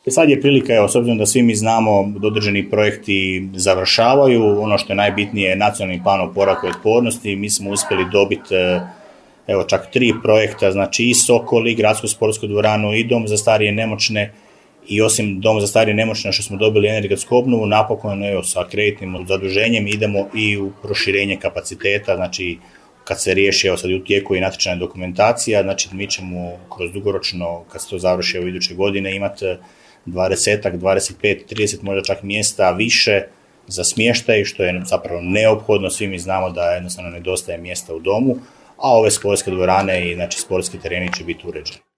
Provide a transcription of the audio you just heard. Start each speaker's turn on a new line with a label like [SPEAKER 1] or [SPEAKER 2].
[SPEAKER 1] Sad je prilika, evo, s obzirom da svi mi znamo da određeni projekti završavaju, ono što je najbitnije je nacionalni plan oporavka i otpornosti. Mi smo uspjeli dobiti čak 3 projekta, znači i Sokol, i gradsku sportsku dvoranu, i dom za starije i nemoćne, i osim doma za starije i nemoćne što smo dobili energetsku obnovu, napokon sa kreditnim zaduženjem idemo i u proširenje kapaciteta, znači kad se riješi, sad u tijeku i natječajna dokumentacija, znači mi ćemo kroz dugoročno, kad se to završi u iduće godine, imati 20, 25, 30 možda čak mjesta više za smještaj, što je zapravo neophodno. Svi mi znamo da jednostavno nedostaje mjesta u domu, a ove sportske dvorane i znači sportski tereni će biti uređeni.